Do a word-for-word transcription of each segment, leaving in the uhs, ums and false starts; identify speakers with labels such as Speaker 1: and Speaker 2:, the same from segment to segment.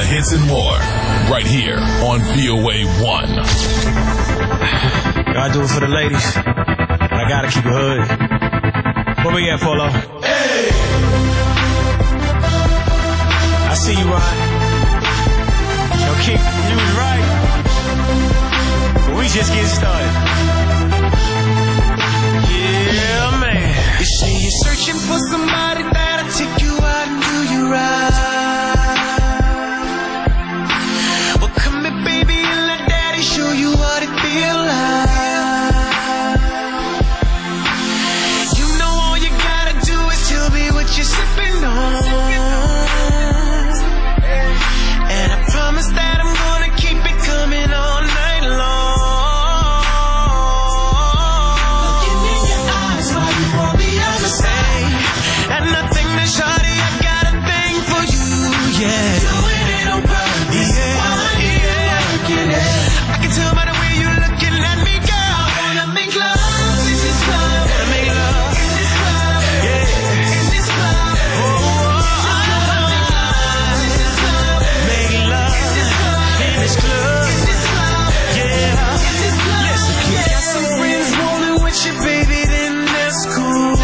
Speaker 1: The hits and more, right here on V O A one.
Speaker 2: Gotta do it for the ladies, but I gotta keep it hood. Where we at, Polo? Hey! I see you, Ron. Yo, Kick, you was right. But we just getting started. Yeah, man. You say you're searching for somebody that'll take you out and do you right. Well, come here, baby, and let daddy show you what it feel like. You know all you gotta do is tell me what you're sipping on. And I promise that I'm gonna keep it coming all night long. Looking in your eyes while you want me on the side. And nothing that shawty, I got a thing for you, yeah. Doing it on purpose, yeah, yeah. Working it. I can tell by the way you're looking at me, girl. I wanna make love in this club. Wanna make love in this club, yeah. In this club, oh, oh, oh. In this club, make love in this club, in this club, yeah. In this club, listen, if you got some friends rolling with you, baby, then that's cool.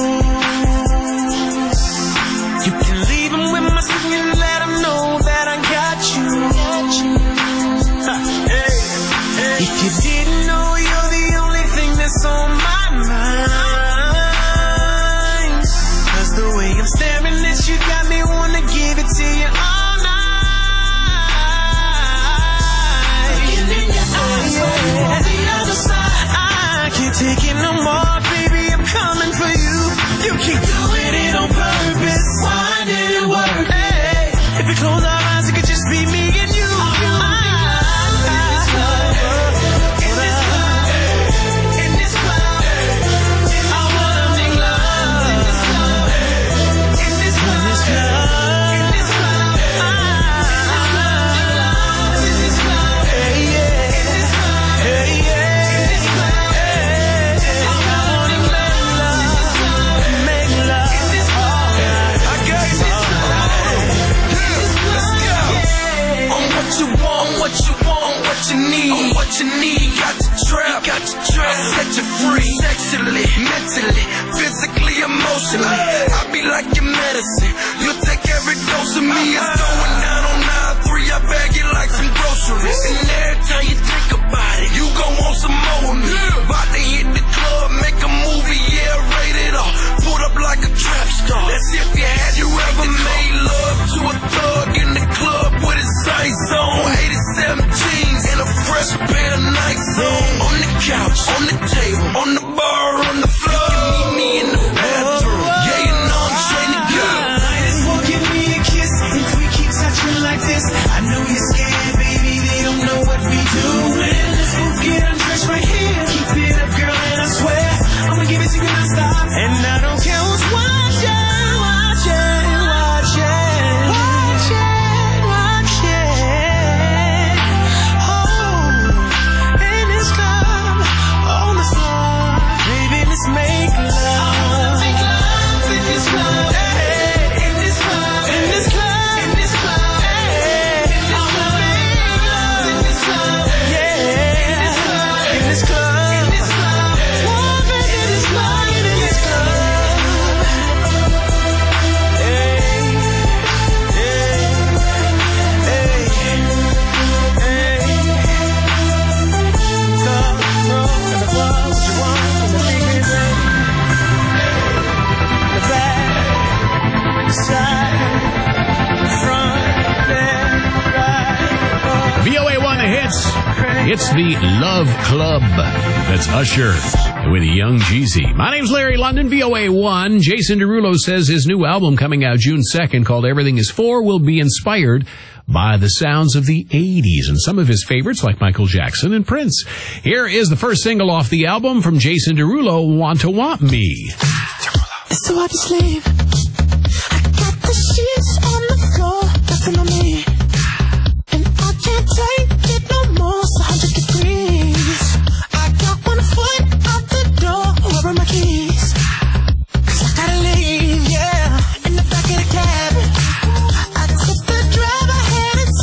Speaker 2: You can leave them with my singing and let them know that I got you. Ha, hey, hey. If you didn't know, you're the only thing that's on my mind. Cause the way I'm staring at you got me wanna give it to you all night. Looking in your eyes, yeah. On the other side, I can't take it no more, baby, I'm coming for you. You keep doing it on purpose. Why did it work? Hey, if you close our eyes, it could just be me and you.
Speaker 3: What you need, got to trap, got to trap, set you free, sexually, mentally, physically, emotionally. I be like your medicine, you'll take every dose of me. It's going down on nine three, I bag it like some groceries. And every time you think about it, you gon' want some more of me. About to hit the club, make a movie, yeah, rated R. Put up like a trap star. That's if you had you ever made love to a thug in the club with his sights on. eighty-seven jeans and a fresh pair of Nikes on. On the couch, on the table, on the bar, on the floor. You can meet me in the bathroom. Yeah, you know I'm trying to go.
Speaker 2: Might as well give me a kiss if we keep touching like this. I know you're scared, baby, they don't know what we doing. Let's go get undressed right here. Keep it up, girl, and I swear I'ma give it to you non-stop. And I don't care who's watching, watching, watching, watching, watching. Oh, in this club, on the floor, baby, let's make love. I wanna make love in this club, hey, in this club, in this club, in this club, hey, in this club, in this club, yeah, in this club, in this club, in this club, walk into this club, in this club, hey, hey, hey, hey. Club, club, in the club, what you want, in the speakers, in the back, the side, the front, left, right,
Speaker 4: V O A one, the hits. It's the Love Club. That's Usher with Young Jeezy. My name's Larry London, V O A one. Jason Derulo says his new album coming out June second called Everything Is For will be inspired by the sounds of the eighties and some of his favorites like Michael Jackson and Prince. Here is the first single off the album from Jason Derulo, Want to Want Me.
Speaker 5: It's so hard to sleep. I got the sheets on the floor, nothing on me. And I can't take it no more, it's one hundred degrees. I got one foot out the door, where are my keys? Cause I gotta leave, yeah, in the back of the cab. I took the drive ahead and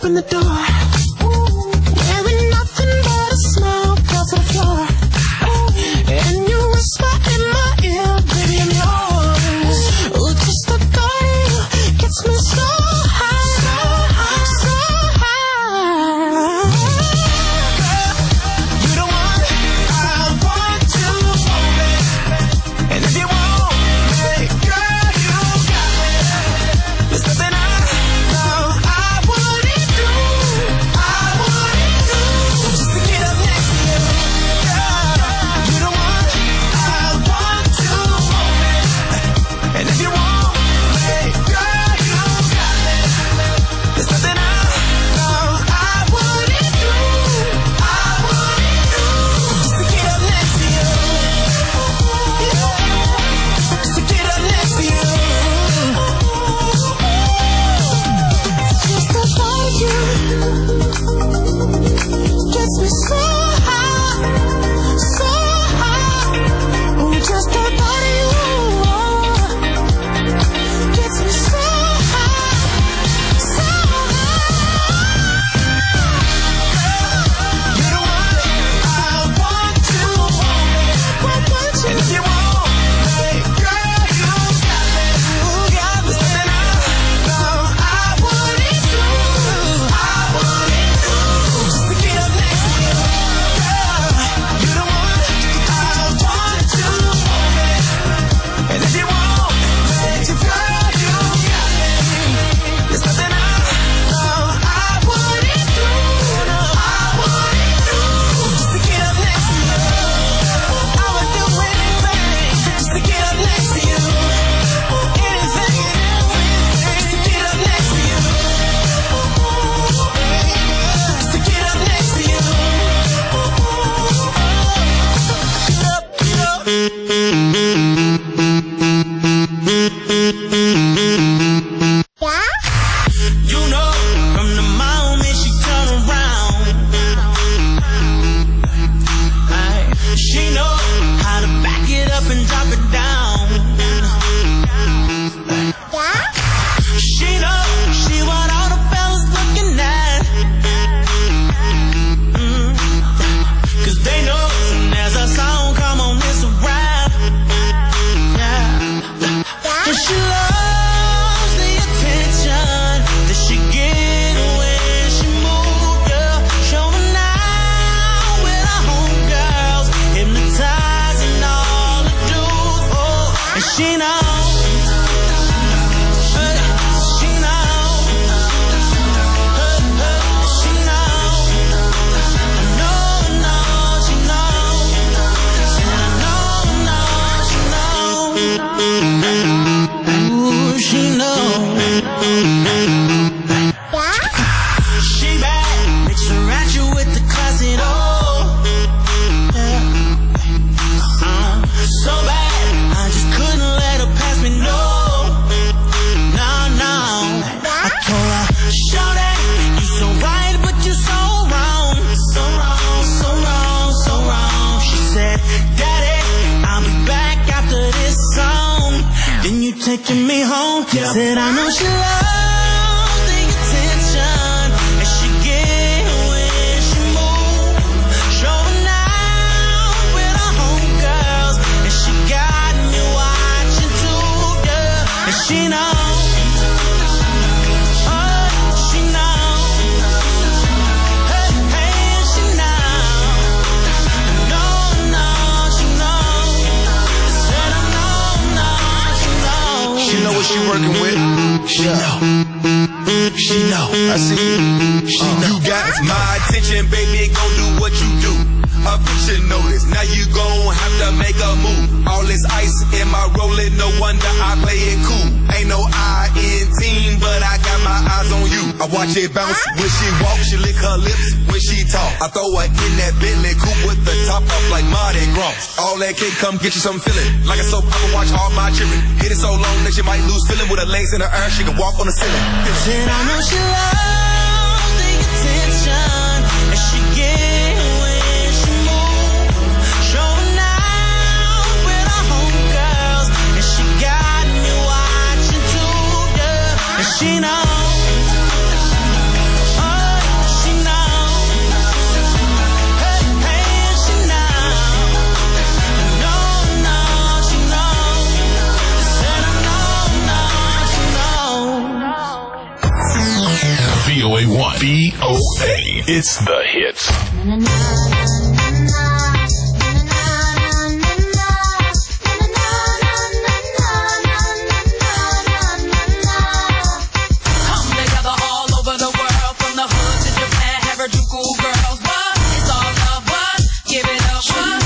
Speaker 5: open the door. Wearing nothing but a smile, fell to the floor. And you whisper in my ear, baby, I'm yours. Ooh, just the thought of you gets me so high, so high, so high.
Speaker 2: You the one I want to hold it. And if you want me, girl, you got me. There's nothing I know I wouldn't do, I wouldn't do, just to get up next to you. Girl, you the one I want to hold it. And if you want me, girl, you got me. There's nothing I know I wouldn't do, I wouldn't do, just to get up next to you. Just to get up next to you.
Speaker 5: Just the thought of you gets me so high, so high. Ooh, just the thought of you gets me so high, so high.
Speaker 2: You the one I want to hold it. And if you want me, girl, you got me. You got me. There's nothing I know I wouldn't do, I wouldn't do, just to get up next to you. Girl, you the one I want to hold it. And if you want me, girl, you got me. There's nothing I know I wouldn't do, no, I wouldn't do, just to get up next to you. I would do anything just to get up next to you. Anything and everything just to get up next to you. Just to get up next to you. Get up, get up. You know, from the moment she turn around, aye, she know how to back it up and drop it down. She know she want all the fellas looking at. Mm. Cause they know soon as a song come on, it's a rap. Yeah. But she loves the attention that she get when she move, yeah. Showing out with her homegirls, hypnotizing all the dudes, oh. And she knows, hey, she knows, hey, hey, she knows. I know, know, she knows. And I know, know, she knows. Ooh, she knows. She bad, mix her at you with the classic, oh. Yeah. Uh, so bad, I just couldn't let her pass me, no. No, no. I told her, show that you so right, but you so wrong. So wrong, so wrong, so wrong. She said, Daddy, I'll be back after this song. Then you taking me home. Said, I know she loves the attention that she get when she move. Showing out with her homegirls, and she got me watching too, yeah. And she knows, oh, she knows, hey, hey, she knows. No, no, she knows. Said I know, no, she knows.
Speaker 3: She know what she working with. She know. She know. I see you. She know. You got my attention, baby. Go do what you do. A picture notice. Now you gon' have to make a move. All this ice in my rolling, no wonder I play it cool. Ain't no I in team, but I got my eyes on you. I watch it bounce when she walk, she lick her lips when she talk. I throw her in that Bentley coupe with the top off like Mardi Gras. All that cake come get you some feeling. Like a soap opera, watch all my children. Hit it so long that she might lose feeling. With her legs in the air, she can walk on the ceiling.
Speaker 2: Said I know she loves the attention that she get when she move. Showing out with her homegirls, and she got me watching too, yeah. And she knows, oh,
Speaker 1: O A one. V O A. It's the hits.
Speaker 6: Come together all over the world, from the hood to Japan, Harajuku girls. What? It's all love. What? Give it up. What?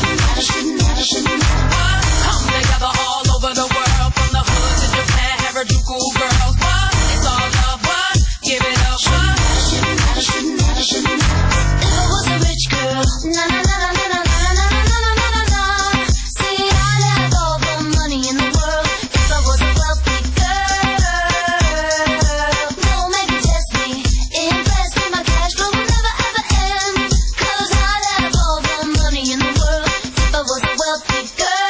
Speaker 6: What? Come together all over the world, from the hood to Japan, Harajuku girls. What? It's all love. What? Give it up. What?
Speaker 5: If I was a rich girl, na na na na na na na na na na na na. See, I'd have all the money in the world if I was a wealthy girl. No man can test me, impress me, my cash flow will never ever end. 'Cause I'd have all the money in the world if I was a wealthy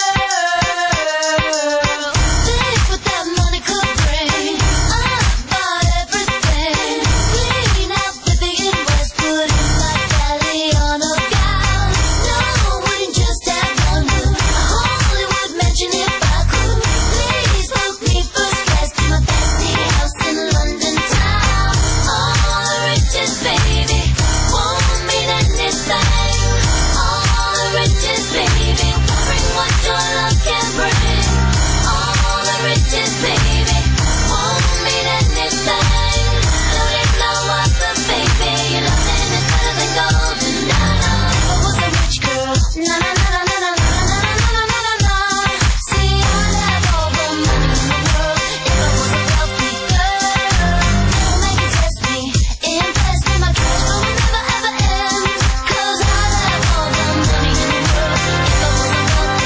Speaker 5: girl. Think what that money could bring. I bought everything. Clean out Vivian Westwood in my valley on a gown. No, wouldn't just have one move. A Hollywood mansion if I could. Please book me first class to my fancy house in London town. All the riches, baby, won't mean anything. All the riches, baby, won't bring what your love can bring. All the riches, baby, won't mean anything. Don't need no other, baby. Your loving is better than gold. Na na, if I was a rich girl, na na na na na na na na na na na na. See, I'd have all the money in the world if I was a wealthy girl. No man can test me, impress me, my cash flow will never ever end. 'Cause I'd have all the money in the world if I was a wealthy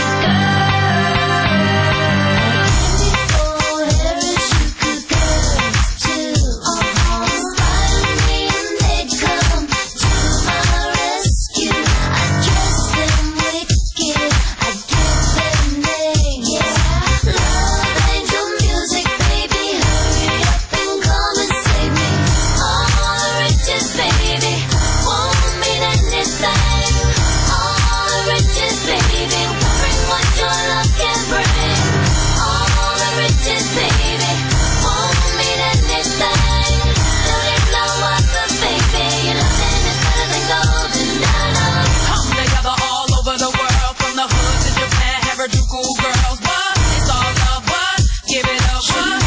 Speaker 5: girl. Oh, Harajuku girls too. Inspire me and they'd come to my rescue. I dress them wicked, I give them names. Love angel music, baby, hurry up and come and save me. All the riches, baby, won't mean anything. All the riches, baby, won't bring what your love can bring. All the riches, baby, won't mean anything. Don't need no other, baby. Your loving is better than gold. Na na.
Speaker 6: Come together all over the world, from the hood to Japan, Harajuku girls. What? It's all love. What? Give it up. What?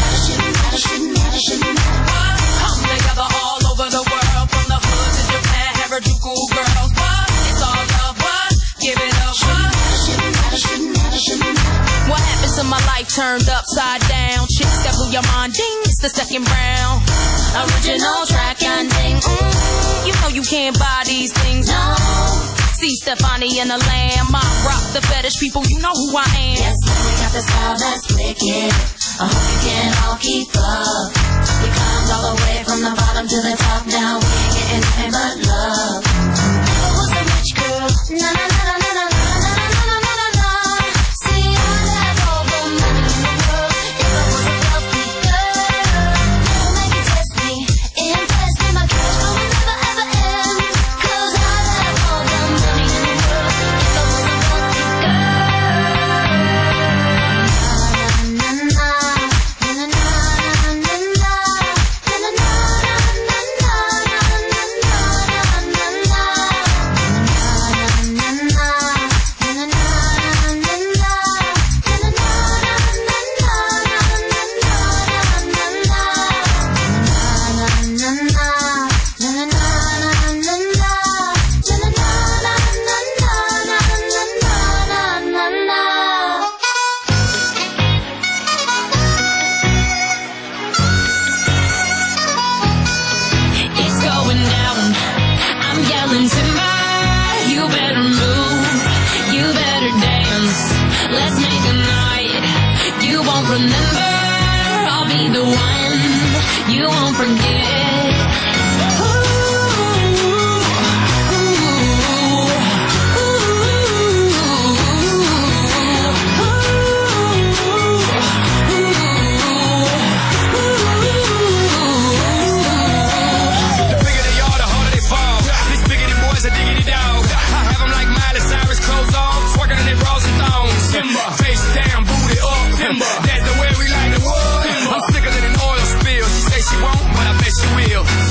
Speaker 6: What? Come together all over the world, from the hood to Japan, Harajuku girls. What? It's all love. What? Give it up. What? What happened to my life turned upside down? Chicks that blew your mind, ding, it's the second round. Original track and ding, mm, you know you can't buy these things, no. See Stefani and the Lamb, I rock the fetish people, you know who I am.
Speaker 5: Yes, we got the style that's wicked. I hope you can all keep up. We climbed all the way from the bottom to the top. Now we ain't getting nothing but love. If I was a rich girl, na na na na na na na na na na na na. See, I'd have all the money in the world if I was a wealthy girl. No man can test me, impress me, my cash flow will never ever end. 'Cause I'd have all the money in the world if I was a wealthy girl. Na na na na na na na na na na na na na na na.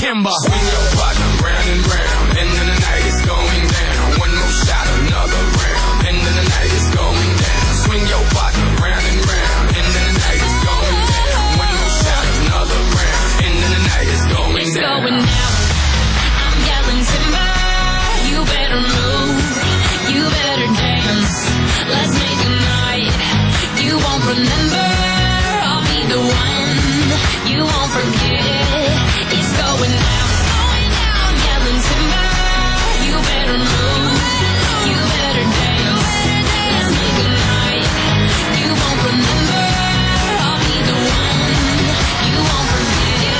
Speaker 3: Kimber. Swing your partner round and round, and then the night is going down. One more shot, another round, and then the night is going down. Swing your partner round and round, and then the night is going down. One more shot, another round, and then the night is going
Speaker 6: It's
Speaker 3: down.
Speaker 6: going down. I'm yelling timber. You better move. You better dance. Let's make a night you won't remember. I'll be the one you won't forget. It's going down. It's going down. I'm yelling timber. You better move. You better dance. Let's make a night you won't remember. I'll be the one you won't forget.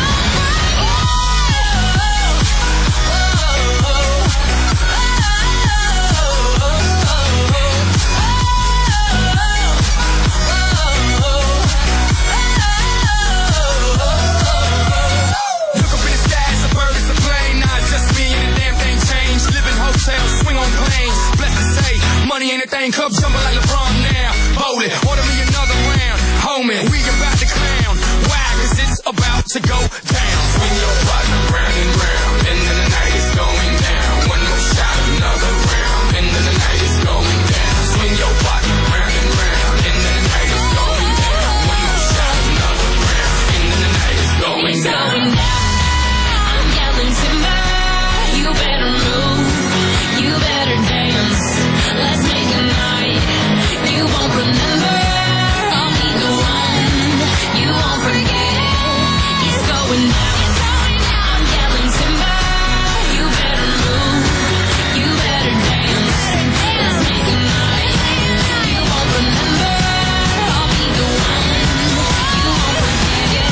Speaker 3: Look up in the sky, it's a bird, it's a plane. Nah, it's just me and the damn thing changed. Live in hotels, swing on planes. Blessed to say, money ain't a thing. Club jumping like LeBron now. Bowling, order me another round. Homie, we about to clown. Why? Cause it's about to go down. Swing your partner round and round, and then the night is going down. One more shot, another round, and then the night is going down. Swing your partner round and round, and then the night is going down. One more shot, another round, and then the night is going
Speaker 6: It's
Speaker 3: down.
Speaker 6: going down. I'm yelling timber. You better move. You better dance. Let's make a night you won't remember. I'll be the one you won't forget. It's going down. It's going down. I'm yelling timber. You better move. You better dance. Let's make a night you won't remember. I'll be the one you won't forget.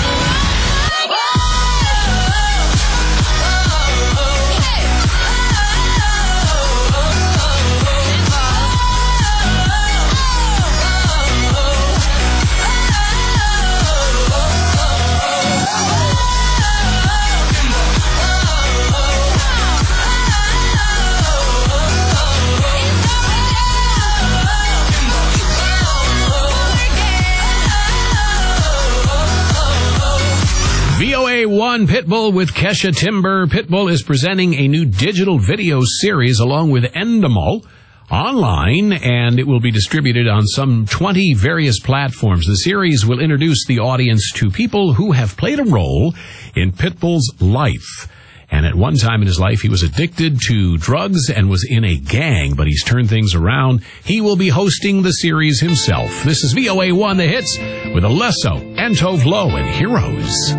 Speaker 4: V O A one Pitbull with Kesha Timber. Pitbull is presenting a new digital video series along with Endemol online, and it will be distributed on some twenty various platforms. The series will introduce the audience to people who have played a role in Pitbull's life. And at one time in his life, he was addicted to drugs and was in a gang, but he's turned things around. He will be hosting the series himself. This is V O A one, The Hits, with Alesso, Entov Low, and Heroes.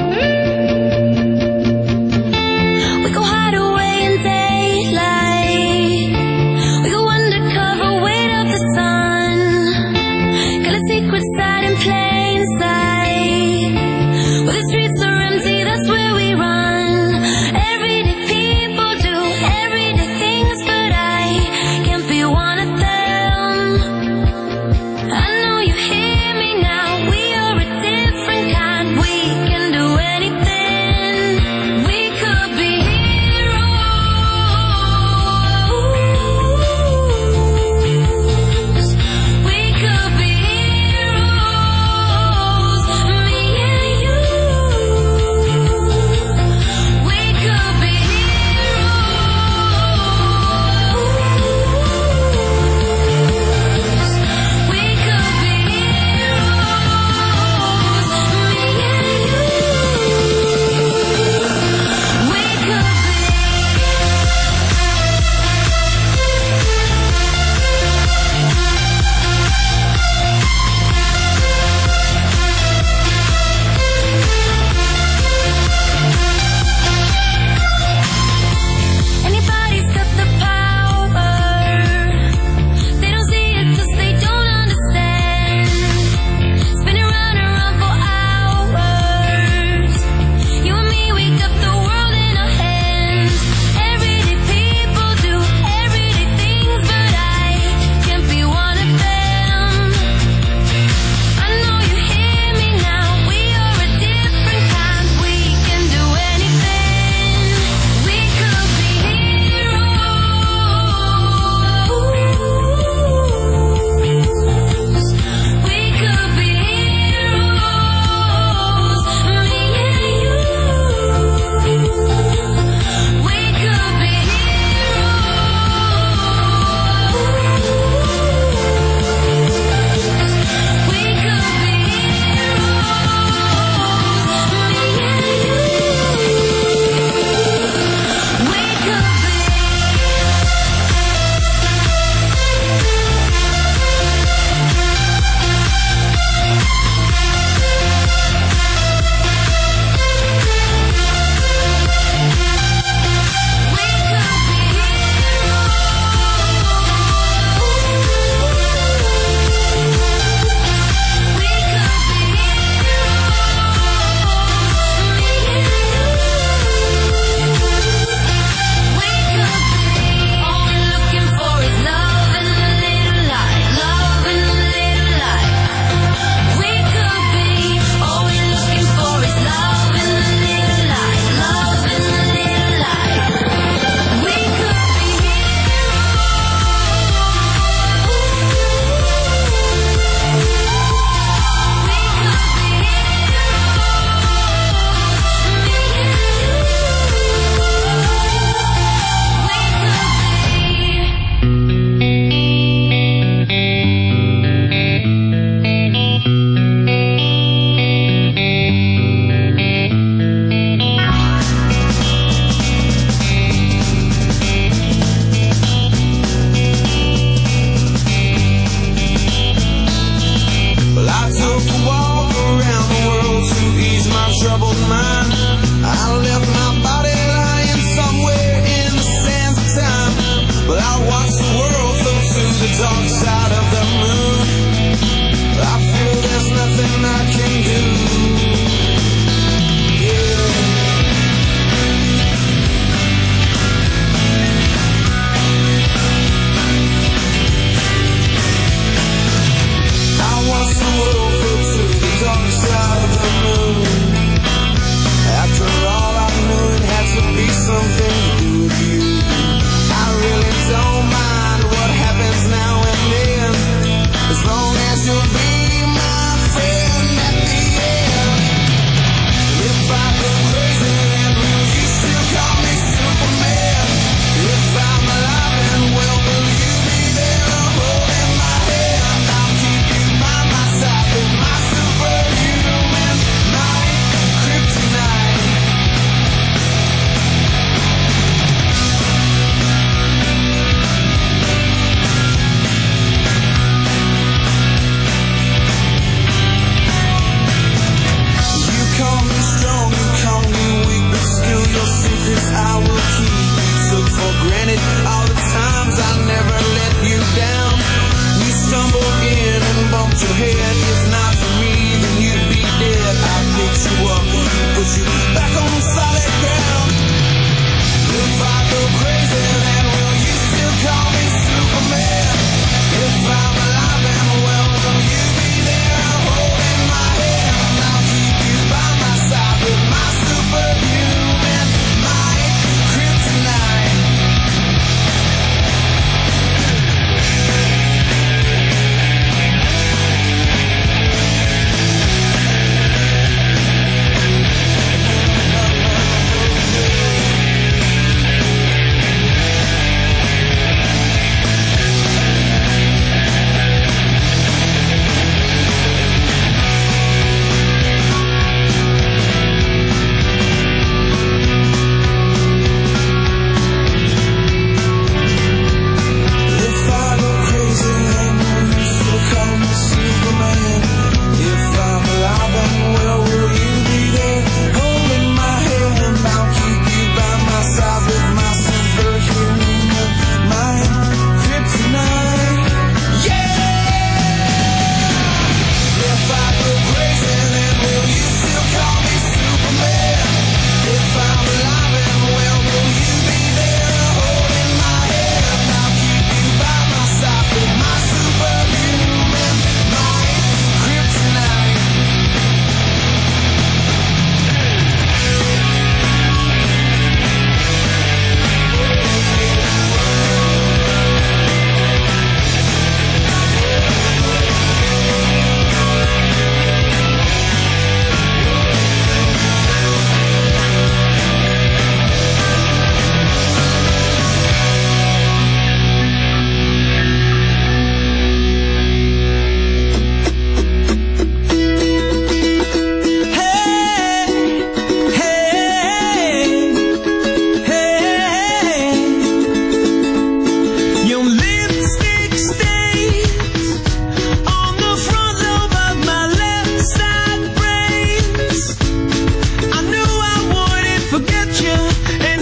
Speaker 5: We go hide away in daylight. We go undercover, wait up the sun. Got a secret side in plain sight. Where the streets are empty, that's where we run. Everyday people do everyday things, but I can't be one of them. I know you hear me now. We are a different kind. We can do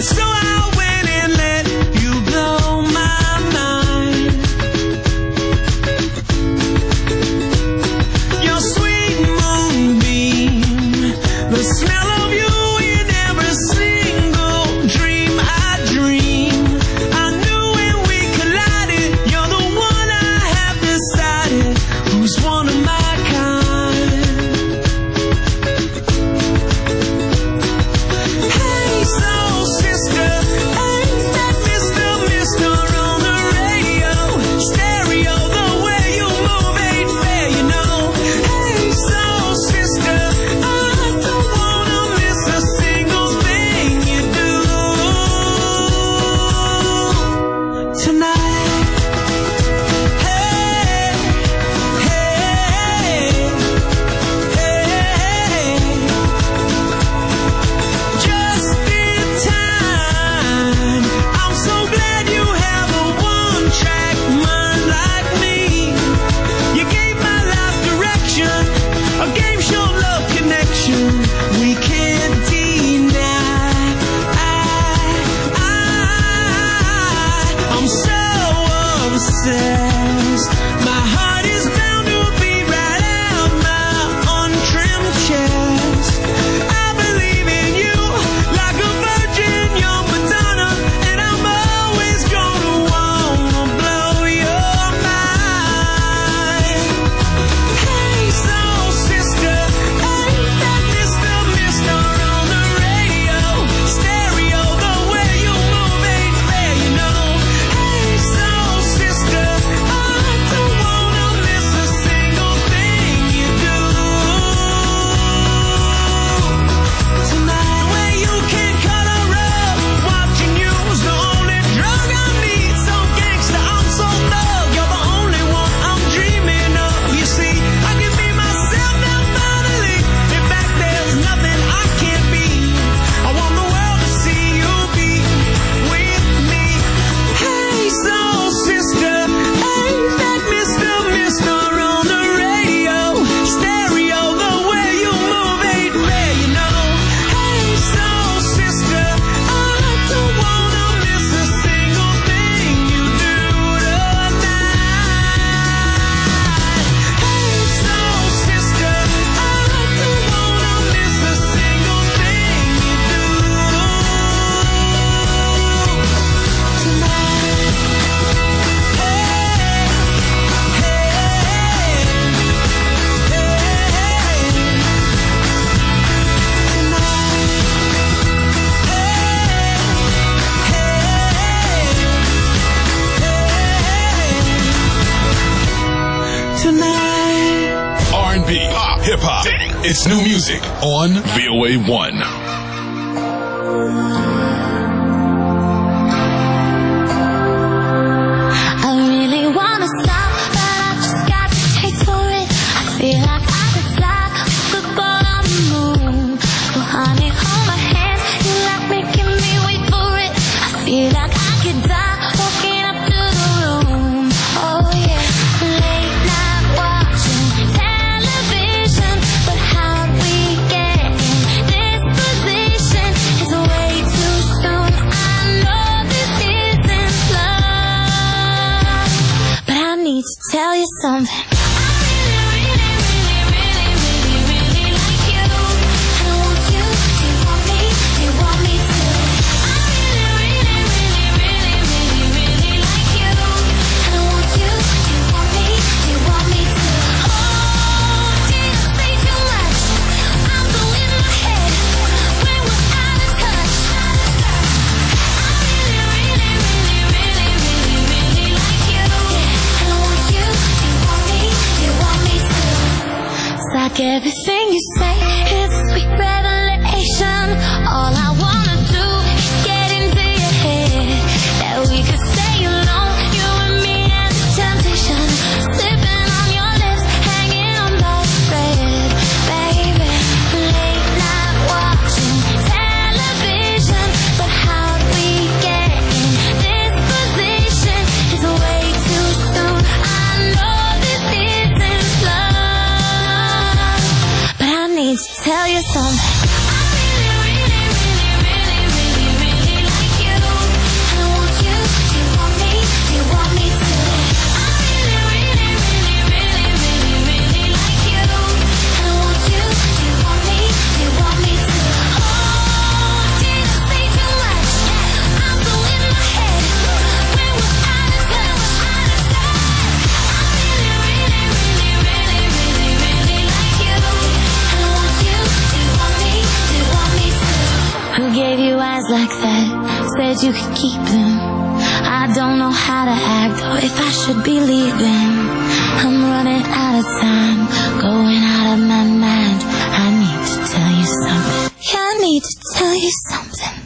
Speaker 2: so I went and let you blow my mind. Your sweet moonbeam, the smell of you in every single dream I dream. I knew when we collided, you're the one I have decided who's one of my kind. Hey, soul sister, ain't that Mister Mister on the radio? Stereo, the way you move ain't fair, you know. Hey, soul sister, I don't wanna miss a single thing you do tonight. Hey, hey, hey, just in time. I'm so glad you have a one-track mind like me. You gave my life direction, a game show love connection we can't deny. I, I, I'm so obsessed. My heart is bound to beat right out my untrimmed chest. I believe in you like a virgin, young Madonna, and I'm always gonna wanna blow your mind. Hey, soul sister, ain't that Mister Mister on the radio? Stereo, the way you move ain't fair, you know. Hey, soul sister, I don't wanna miss a single thing you do tonight. Where you can cut a rug, watching you's the only drug I need. So gangsta, I'm so thug, you're the only one I'm dreaming of. You see, I can be myself now finally. In fact, there's nothing I can't be. I want the world to see you be with me. Hey, soul sister, ain't that Mister Mister on the radio? Stereo, the way you move ain't fair, you know. Hey, soul sister, I don't wanna miss a single thing you do tonight. Hey, soul sister, I don't wanna miss a single thing you do tonight. Hey, tonight.
Speaker 1: R and B, pop, hip hop. It's new music on V O A one.
Speaker 5: I really wanna stop, but I just got the taste for it. I feel like I could fly, football on the moon. So honey, hold my hand, you like making me wait for it. I feel like I could die, walking up to the room. Oh yeah, late night watching television, but how we get in this position is way too soon. I know this isn't love, but I need to tell you something. I really, really, really, really, really, really like you. I want you. Do you want me? Do you want me to? I really, really, really, really, really, really like you. I want you. Do you want me? Do you want me to? Oh, did I say too much? I'm so in my head when we're out of touch. I really, really, really, really, really, really like you. I want you. Do you want me? Do you want me to? It's like everything you say is a sweet revelation. All I wanna do is get into your head. That we could stay alone, you and me and the temptation. Sipping on your lips, hanging on by a thread. Baby, late night watching television, but how we get in this position is way too soon. I know this isn't love, like that. Said you could keep them. I don't know how to act or if I should be leaving. I'm running out of time, going out of my mind. I need to tell you something. Yeah, I need to tell you something.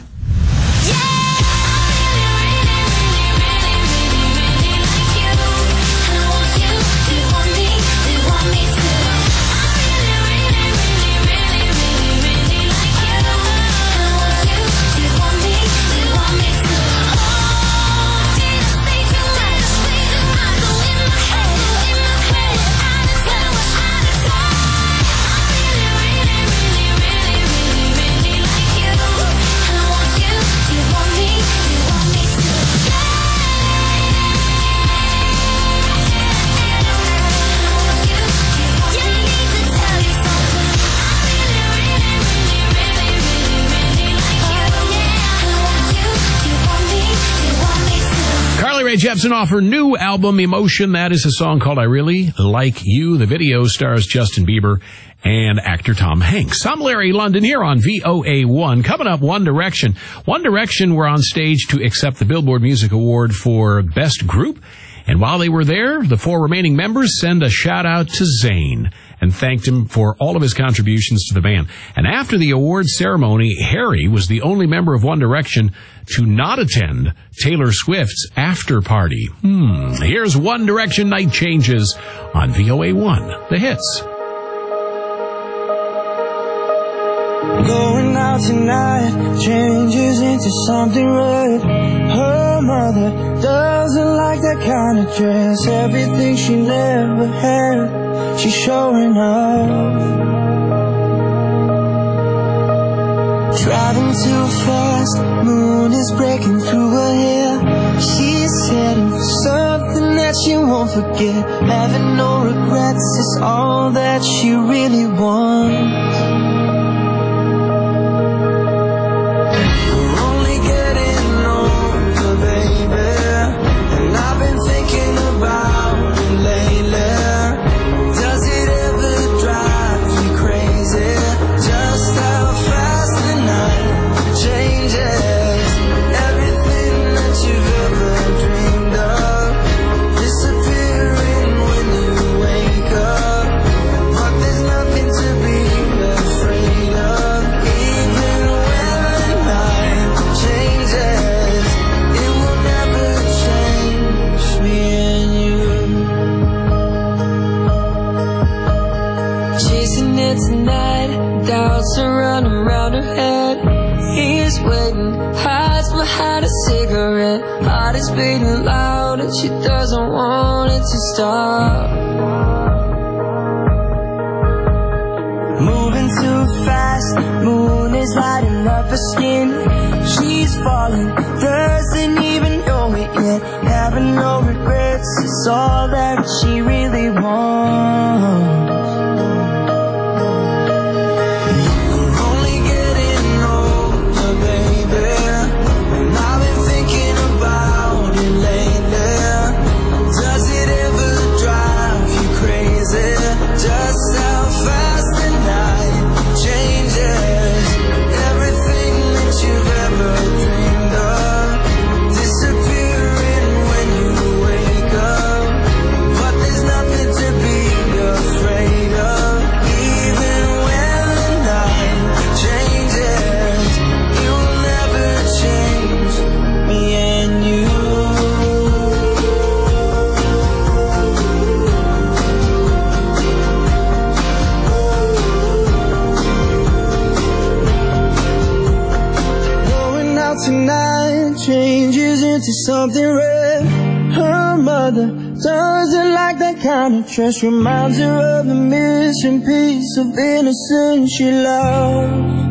Speaker 4: Ray Jepsen off her new album, Emotion. That is a song called I Really Like You. The video stars Justin Bieber and actor Tom Hanks. I'm Larry London here on V O A one. Coming up, One Direction. One Direction were on stage to accept the Billboard Music Award for Best Group. And while they were there, the four remaining members send a shout-out to Zayn and thanked him for all of his contributions to the band. And after the awards ceremony, Harry was the only member of One Direction to not attend Taylor Swift's after party. Hmm. Here's One Direction Night Changes on V O A one, The Hits.
Speaker 7: Going out tonight changes into something red. Her mother doesn't like that kind of dress. Everything she never had, she's showing off. Driving too fast, moon is breaking through her hair. She's heading for something that she won't forget. Having no regrets is all that she really wants. Running around her head, he's waiting, hides behind a cigarette. Heart is beating loud and she doesn't want it to stop. Moving too fast, moon is lighting up her skin. She's falling, doesn't even know it yet. Having no regrets is all that she really wants. Something red. Her mother doesn't like that kind of dress. Reminds her of the missing piece of innocence she loves.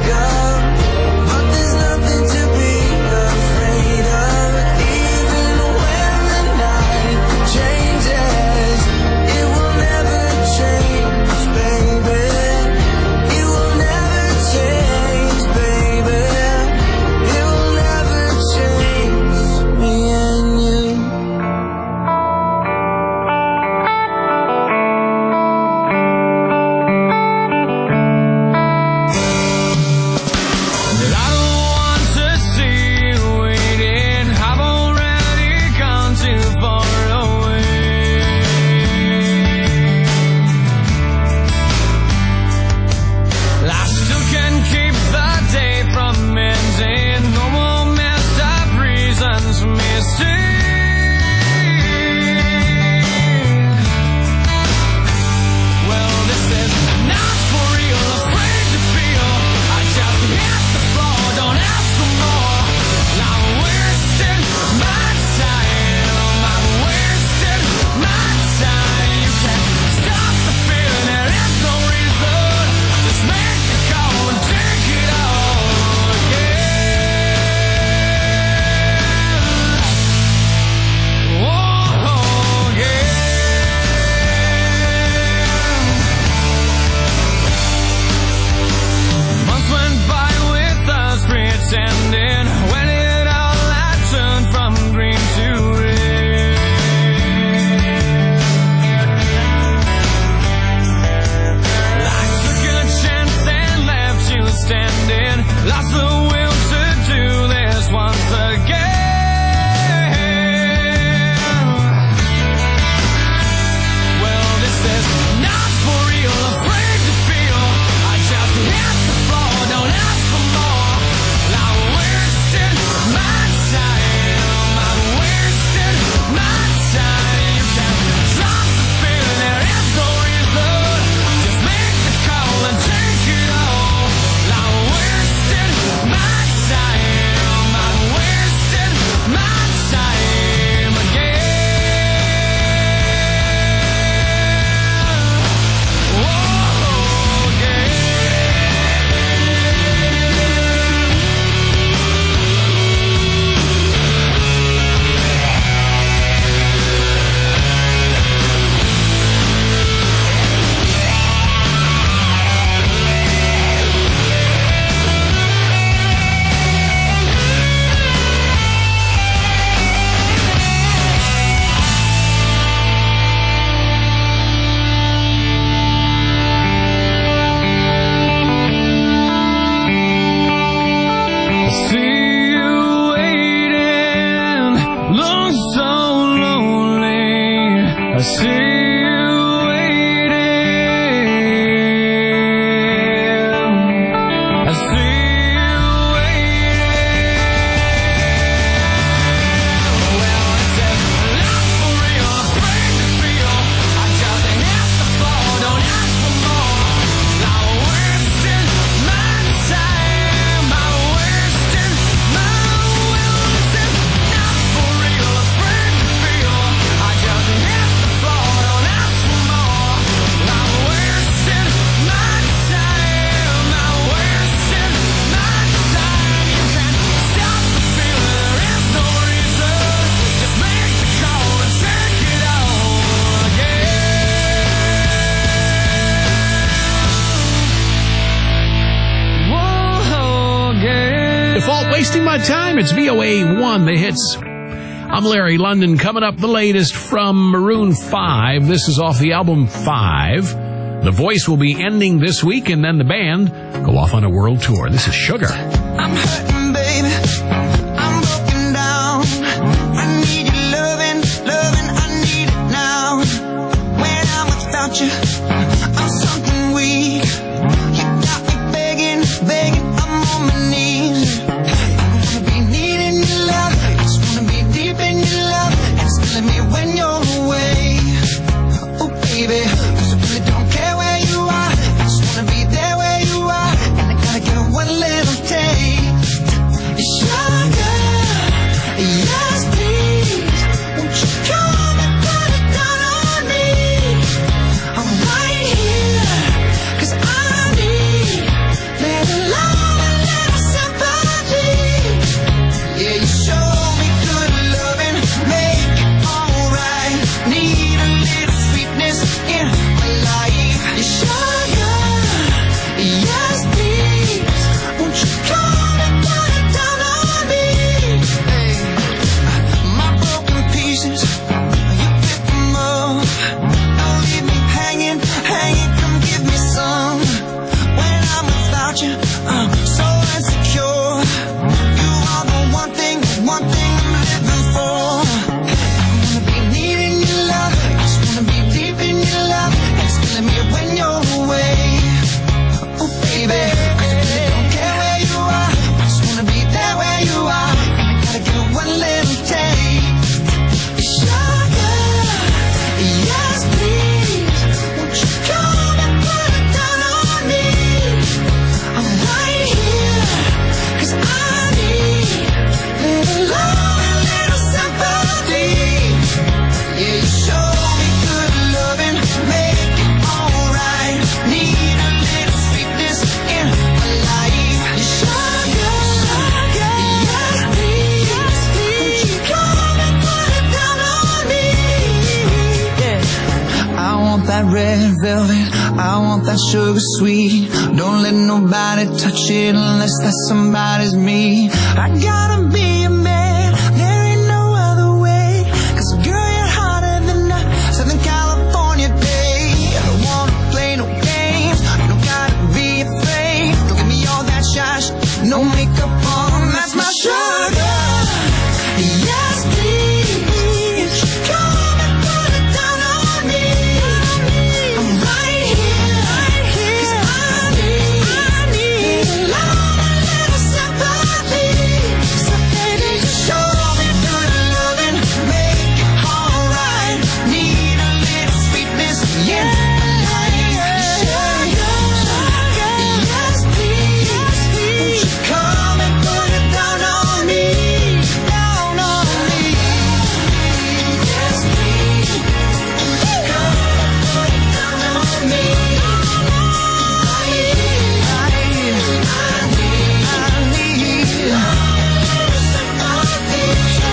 Speaker 2: Afraid of, even
Speaker 4: wasting my time. It's V O A one, the hits. I'm Larry London. Coming up, the latest from Maroon five. This is off the album Five. The Voice will be ending this week, and then the band go off on a world tour. This is Sugar.
Speaker 2: I'm hurting, baby. I'm broken down. I need your loving, loving. I need it now. When I'm without you, I'm something weak. You got me begging, begging. I'm on my knees. I wanna be needing your love. I just wanna be deep in your love. And it's killing me when you're away. Oh, baby. 'Cause I really don't care where you are. I just wanna be there where you are. And I gotta get one little taste. Sugar, yes please. Won't you come and put it down on me? I'm right here, 'cause I need little love and little sympathy. Yeah, you show me good loving, make it alright. Need a little sweetness in my life. Sugar, yes please. Won't you come and put it down on me? Hey, my broken pieces, you pick them up. Don't leave me hanging, hanging. Come give me some. When I'm without you, I'm so insecure. You are the one thing, the one thing I'm living for. I wanna be needing your love. I just wanna be deep in your love. And it's killing me when you're away. Oh baby, 'cause I really don't care where you are. I just wanna be there where you are. And I gotta get one little taste. Sugar, yes please. Won't you come and put it down on me? I'm right here, 'cause I need little love and little sympathy. Yeah, you show me good loving, make it alright. Need a little sweetness in my life. Sugar, yes please. Won't you come and put it down on me? Yeah. I want that red velvet, I want that sugar sweet. Don't let nobody touch it unless that somebody's me. I gotta be a man, there ain't no other way. 'Cause girl, you're hotter than a Southern California day. I don't wanna play no games, you don't gotta be afraid. Don't give me all that shush, no makeup on, that's my sugar. Yes please. Won't you come and put it down on me? I'm right here, 'cause I need, I need love and little sympathy. So baby, just show me good loving, make it alright. Need a little sweetness in my life. Sugar, yes please. Won't you come and put it down on me? Down on me. Yes please. Come and put it down on me. I need, I need, I need, I need sympathy.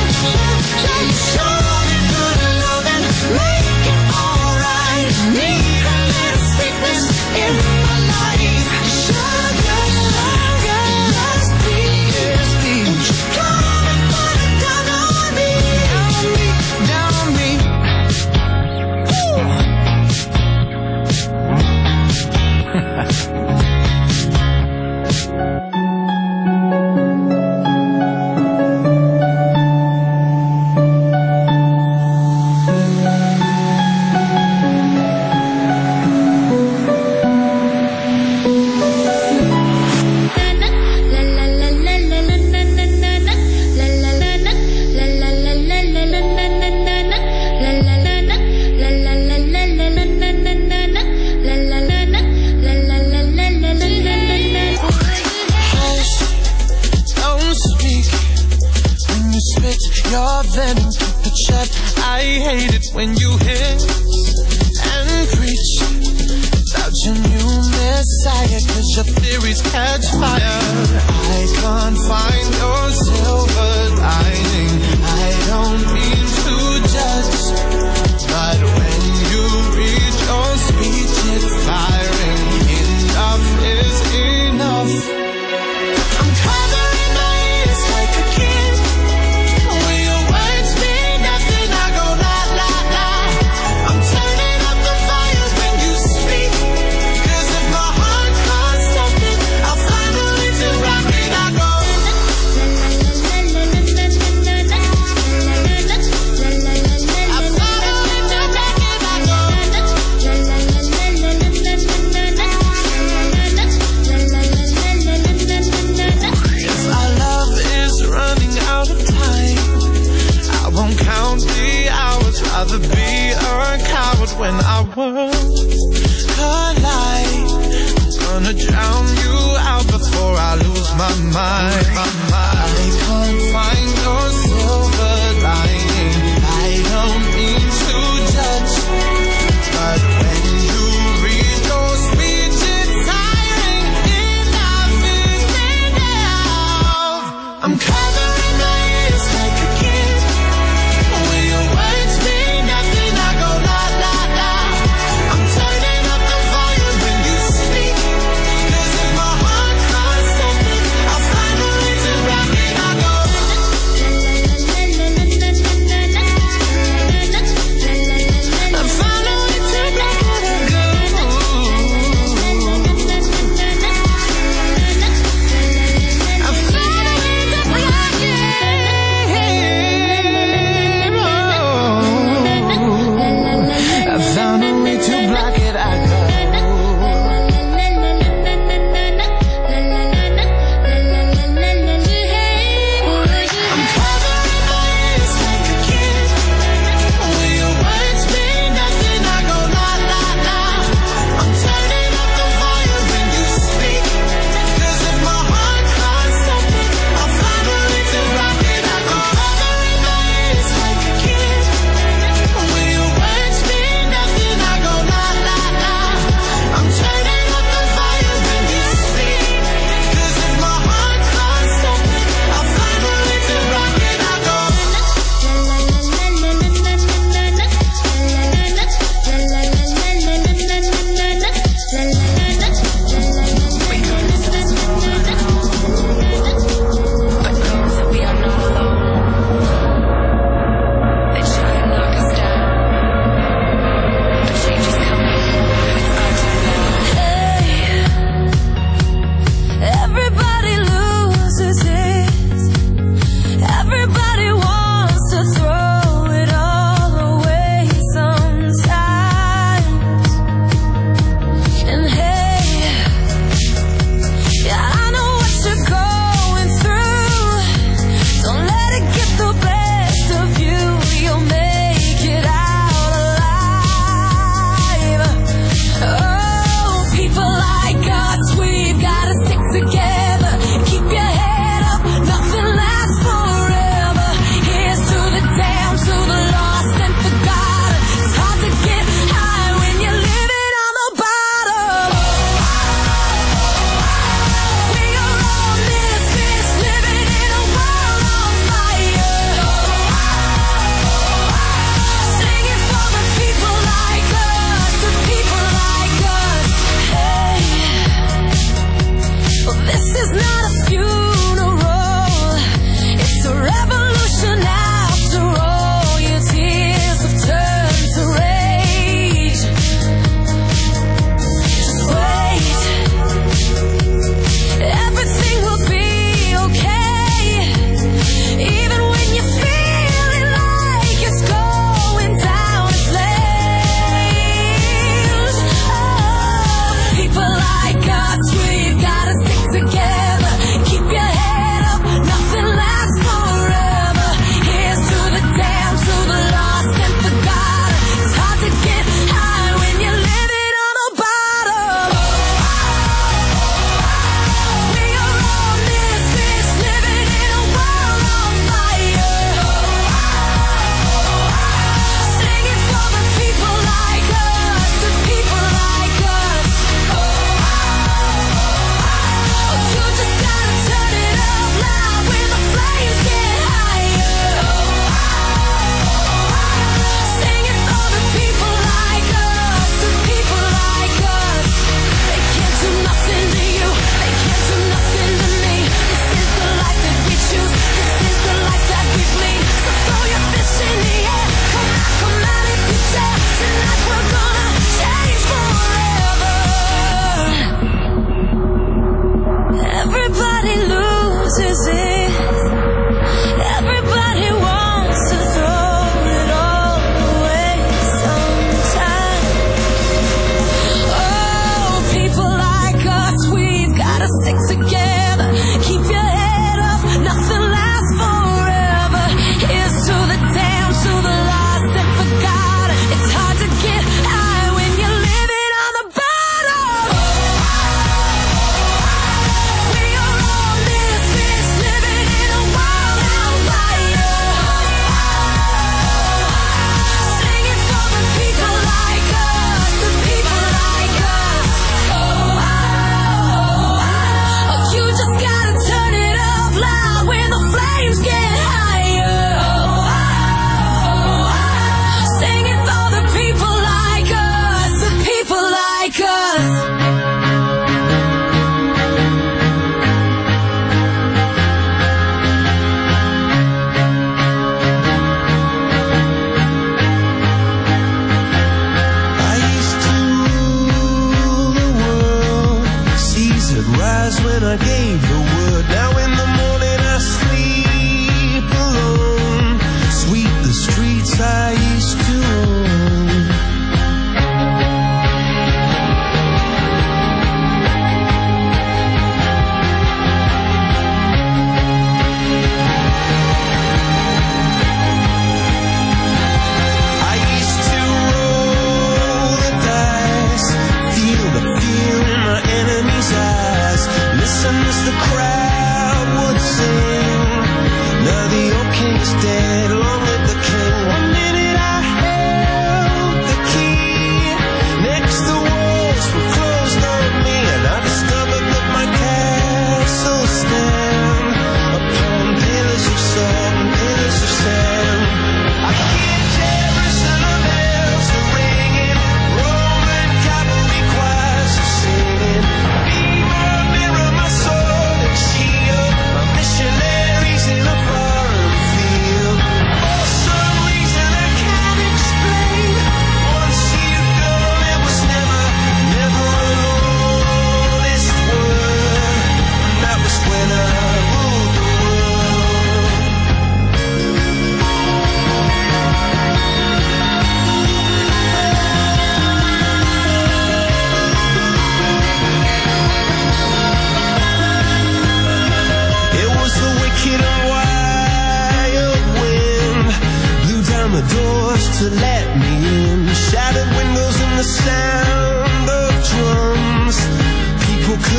Speaker 2: You show me good loving, make it alright. Need a little sweetness in my life. Sugar, yes please. Won't you come and put it down on me? Down on me, down on me. Don't speak when you spit your venom, keep it shut. I hate it when you hiss and preach about your new messiah, 'cause your theories catch fire. I can't find your silver lining. I don't mean to judge, but when you read your speech, it's firing. Enough is enough. I'm covering my ears, collide. I'm gonna drown you out before I lose my mind. I can't find your silver lining. I don't mean to judge, but when you read your speech, it's tiring enough, is enough. I'm covering my ears like a kid. When your words mean nothing, I go la la la. I'm turning up the volume when you speak, 'cause if my heart can't stop it, I'll find a way to rock it. I go la la la la la.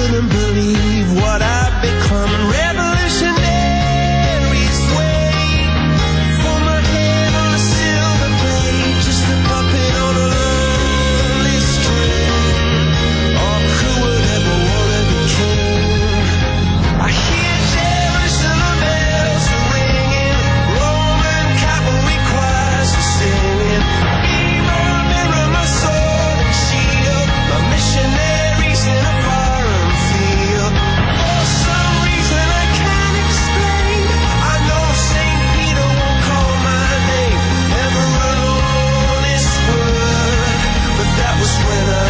Speaker 2: burning, burning.